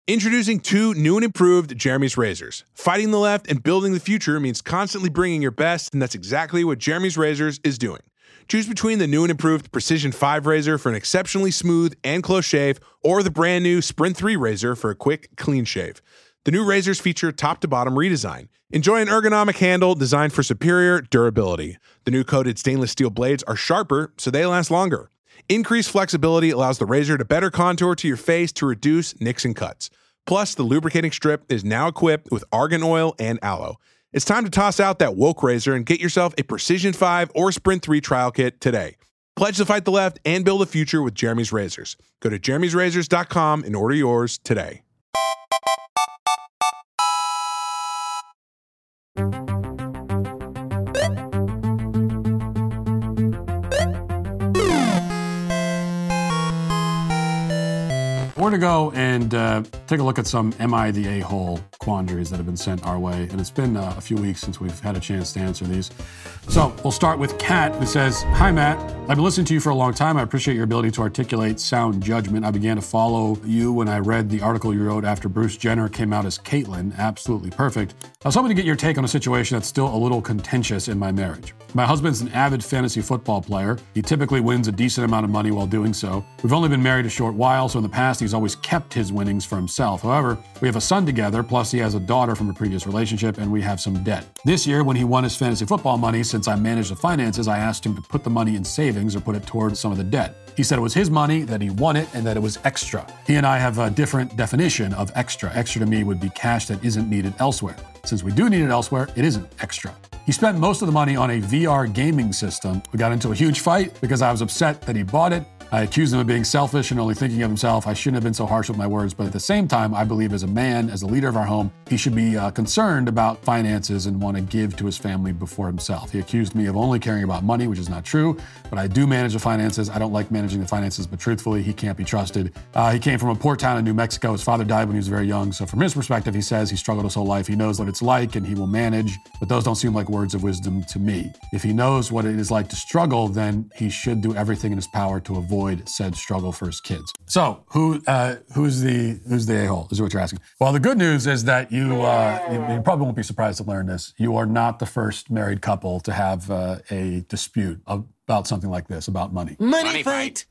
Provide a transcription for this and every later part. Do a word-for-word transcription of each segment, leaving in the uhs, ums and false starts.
Introducing two new and improved Jeremy's razors. Fighting the left and building the future means constantly bringing your best, and that's exactly what Jeremy's Razors is doing. Choose between the new and improved Precision five razor for an exceptionally smooth and close shave, or the brand new Sprint three razor for a quick, clean shave. The new razors feature top-to-bottom redesign. Enjoy an ergonomic handle designed for superior durability. The new coated stainless steel blades are sharper, so they last longer. Increased flexibility allows the razor to better contour to your face to reduce nicks and cuts. Plus, the lubricating strip is now equipped with argan oil and aloe. It's time to toss out that woke razor and get yourself a Precision five or Sprint three trial kit today. Pledge to fight the left and build a future with Jeremy's Razors. Go to jeremy's razors dot com and order yours today. We're going to go and uh, take a look at some Am I the A-hole quandaries that have been sent our way. And it's been uh, a few weeks since we've had a chance to answer these. So we'll start with Kat, who says, "Hi, Matt. I've been listening to you for a long time. I appreciate your ability to articulate sound judgment. I began to follow you when I read the article you wrote after Bruce Jenner came out as Caitlyn. Absolutely perfect. I was hoping to get your take on a situation that's still a little contentious in my marriage. My husband's an avid fantasy football player. He typically wins a decent amount of money while doing so. We've only been married a short while, so in the past he's always kept his winnings for himself. However, we have a son together, plus he has a daughter from a previous relationship, and we have some debt. This year, when he won his fantasy football money, since I managed the finances, I asked him to put the money in savings or put it towards some of the debt. He said it was his money, that he won it, and that it was extra. He and I have a different definition of extra. Extra to me would be cash that isn't needed elsewhere. Since we do need it elsewhere, it isn't extra. He spent most of the money on a V R gaming system. We got into a huge fight because I was upset that he bought it. I accused him of being selfish and only thinking of himself. I shouldn't have been so harsh with my words, but at the same time, I believe as a man, as the leader of our home, he should be uh, concerned about finances and want to give to his family before himself. He accused me of only caring about money, which is not true, but I do manage the finances. I don't like managing the finances, but truthfully, he can't be trusted. Uh, he came from a poor town in New Mexico. His father died when he was very young, so from his perspective, he says he struggled his whole life. He knows what it's like and he will manage, but those don't seem like words of wisdom to me. If he knows what it is like to struggle, then he should do everything in his power to avoid said struggle for his kids. So, who uh, who's the who's the a-hole? Is what you're asking. Well, the good news is that you, uh, you you probably won't be surprised to learn this. You are not the first married couple to have uh, a dispute about something like this, about money. Money, money fight.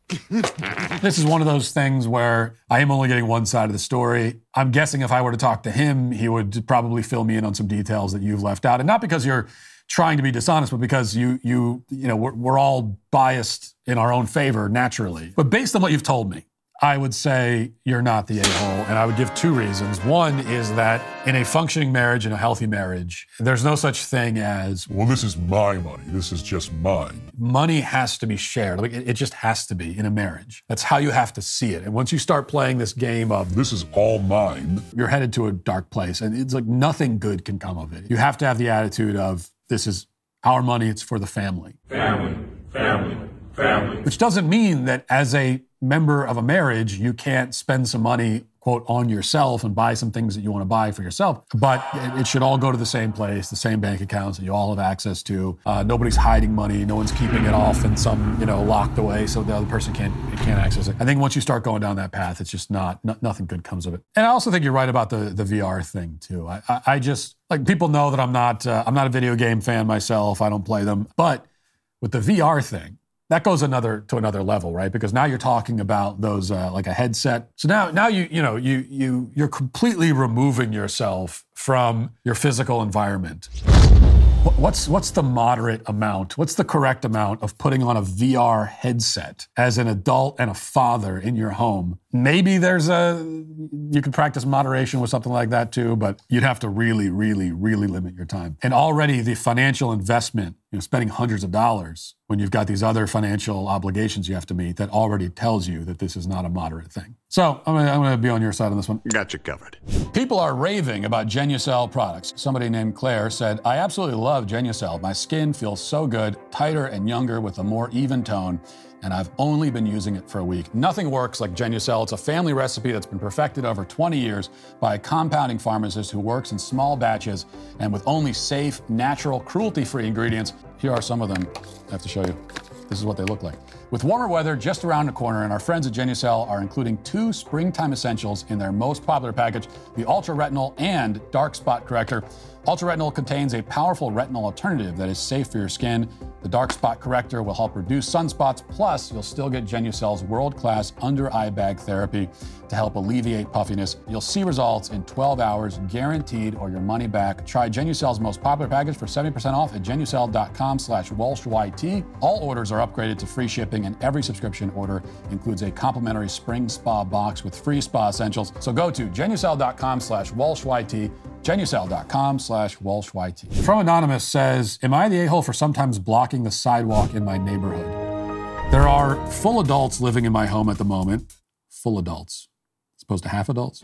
This is one of those things where I am only getting one side of the story. I'm guessing if I were to talk to him, he would probably fill me in on some details that you've left out, and not because you're trying to be dishonest, but because you, you, you know, we're, we're all biased in our own favor naturally. But based on what you've told me, I would say you're not the a-hole, and I would give two reasons. One is that in a functioning marriage, in a healthy marriage, there's no such thing as, well, this is my money. This is just mine. Money has to be shared. Like, it, it just has to be in a marriage. That's how you have to see it. And once you start playing this game of, this is all mine, you're headed to a dark place, and it's like nothing good can come of it. You have to have the attitude of, this is our money, it's for the family. Family, family, family. Which doesn't mean that as a member of a marriage, you can't spend some money, quote, on yourself and buy some things that you want to buy for yourself. But it should all go to the same place, the same bank accounts that you all have access to. Uh, nobody's hiding money. No one's keeping it off in some, you know, locked away so the other person can't can't access it. I think once you start going down that path, it's just not, no, nothing good comes of it. And I also think you're right about the the V R thing too. I, I, I just, like, people know that I'm not, uh, I'm not a video game fan myself. I don't play them. But with the V R thing, that goes another to another level, right? Because now you're talking about those uh, like a headset. So now, now you you know you you you're completely removing yourself from your physical environment. What's what's the moderate amount? What's the correct amount of putting on a V R headset as an adult and a father in your home? Maybe there's a, you can practice moderation with something like that too, but you'd have to really, really, really limit your time. And already the financial investment, you know, spending hundreds of dollars when you've got these other financial obligations you have to meet, that already tells you that this is not a moderate thing. So I'm gonna, I'm gonna be on your side on this one. Got you covered. People are raving about Genucel products. Somebody named Claire said, I absolutely love Genucel. My skin feels so good, tighter and younger with a more even tone, and I've only been using it for a week. Nothing works like Genucel. It's a family recipe that's been perfected over twenty years by a compounding pharmacist who works in small batches and with only safe, natural, cruelty-free ingredients. Here are some of them. I have to show you. This is what they look like. With warmer weather just around the corner, and our friends at Genucel are including two springtime essentials in their most popular package, the Ultra Retinol and Dark Spot Corrector. Ultra Retinol contains a powerful retinol alternative that is safe for your skin. The Dark Spot Corrector will help reduce sunspots, plus you'll still get Genucel's world-class under-eye bag therapy to help alleviate puffiness. You'll see results in twelve hours, guaranteed, or your money back. Try Genucel's most popular package for seventy percent off at genucel.com slash WalshYT. All orders are upgraded to free shipping, and every subscription order includes a complimentary spring spa box with free spa essentials. So go to genucel.com slash WalshYT, genucel.com slash WalshYT. From Anonymous says, am I the a-hole for sometimes blocking the sidewalk in my neighborhood? There are full adults living in my home at the moment. Full adults. As opposed to half adults.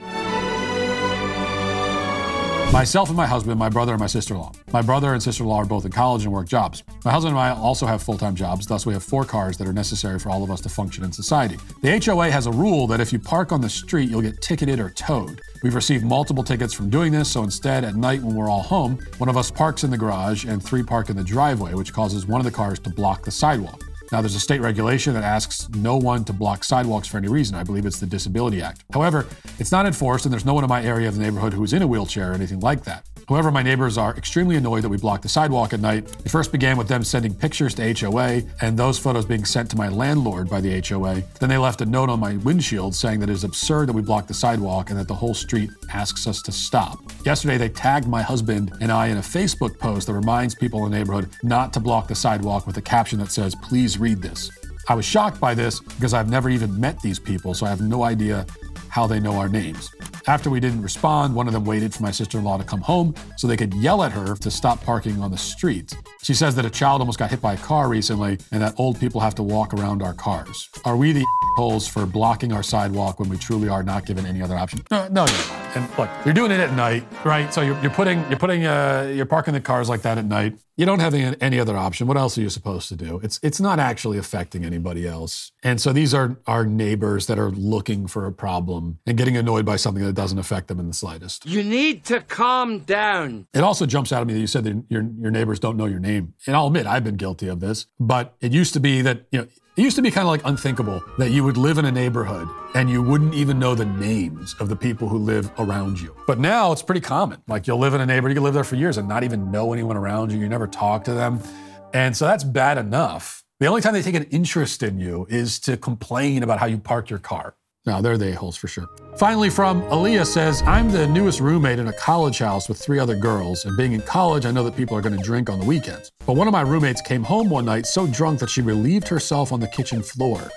Myself and my husband, my brother and my sister-in-law. My brother and sister-in-law are both in college and work jobs. My husband and I also have full-time jobs, thus we have four cars that are necessary for all of us to function in society. The H O A has a rule that if you park on the street, you'll get ticketed or towed. We've received multiple tickets from doing this, so instead, at night when we're all home, one of us parks in the garage and three park in the driveway, which causes one of the cars to block the sidewalk. Now, there's a state regulation that asks no one to block sidewalks for any reason. I believe it's the Disability Act. However, it's not enforced, and there's no one in my area of the neighborhood who is in a wheelchair or anything like that. However, my neighbors are extremely annoyed that we block the sidewalk at night. It first began with them sending pictures to H O A, and those photos being sent to my landlord by the H O A. Then they left a note on my windshield saying that it is absurd that we block the sidewalk and that the whole street asks us to stop. Yesterday, they tagged my husband and I in a Facebook post that reminds people in the neighborhood not to block the sidewalk with a caption that says, please read this. I was shocked by this because I've never even met these people, so I have no idea how they know our names. After we didn't respond, one of them waited for my sister-in-law to come home so they could yell at her to stop parking on the street. She says that a child almost got hit by a car recently and that old people have to walk around our cars. Are we the holes for blocking our sidewalk when we truly are not given any other option? No, no, you're not. And look, you're doing it at night, right? So you're, you're putting, you're putting, uh, you're parking the cars like that at night. You don't have any, any other option. What else are you supposed to do? It's it's not actually affecting anybody else. And so these are our neighbors that are looking for a problem and getting annoyed by something that doesn't affect them in the slightest. You need to calm down. It also jumps out at me that you said that your your neighbors don't know your name. And I'll admit, I've been guilty of this. But it used to be that, you know, it used to be kind of like unthinkable that you would live in a neighborhood and you wouldn't even know the names of the people who live around you. But now it's pretty common. Like you'll live in a neighborhood, you can live there for years and not even know anyone around you. You never talk to them. And so that's bad enough. The only time they take an interest in you is to complain about how you park your car. No, they're the a-holes for sure. Finally, from Aaliyah says, I'm the newest roommate in a college house with three other girls, and being in college, I know that people are gonna drink on the weekends. But one of my roommates came home one night so drunk that she relieved herself on the kitchen floor.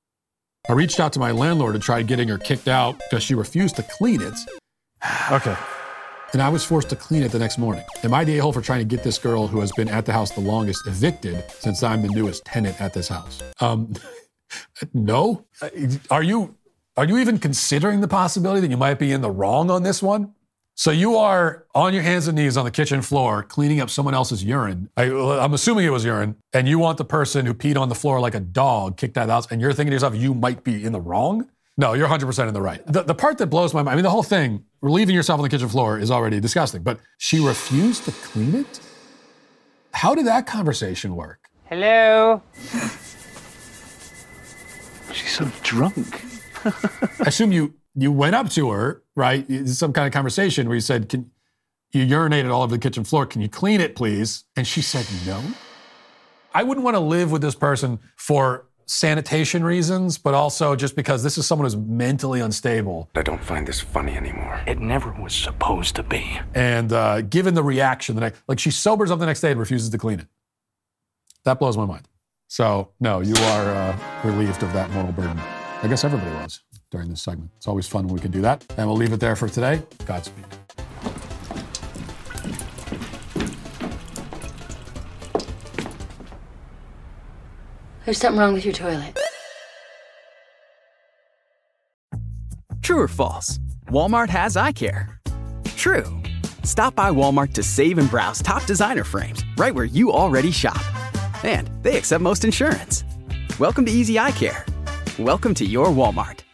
I reached out to my landlord and tried getting her kicked out because she refused to clean it. Okay. And I was forced to clean it the next morning. Am I the a-hole for trying to get this girl who has been at the house the longest evicted since I'm the newest tenant at this house? Um, no. Are you... Are you even considering the possibility that you might be in the wrong on this one? So you are on your hands and knees on the kitchen floor cleaning up someone else's urine. I, I'm assuming it was urine. And you want the person who peed on the floor like a dog kicked out of the house. And you're thinking to yourself, you might be in the wrong? No, you're one hundred percent in the right. The, the part that blows my mind, I mean, the whole thing, relieving yourself on the kitchen floor is already disgusting. But she refused to clean it? How did that conversation work? Hello? She's so drunk. I assume you you went up to her, right? Some kind of conversation where you said, "Can you urinated all over the kitchen floor? Can you clean it, please?" And she said no. I wouldn't want to live with this person for sanitation reasons, but also just because this is someone who's mentally unstable. I don't find this funny anymore. It never was supposed to be. And uh, given the reaction, the next, like she sobers up the next day and refuses to clean it. That blows my mind. So no, you are uh, relieved of that moral burden. I guess everybody was during this segment. It's always fun when we can do that. And we'll leave it there for today. Godspeed. There's something wrong with your toilet. True or false? Walmart has eye care. True. Stop by Walmart to save and browse top designer frames right where you already shop. And they accept most insurance. Welcome to Easy Eye Care. Welcome to your Walmart.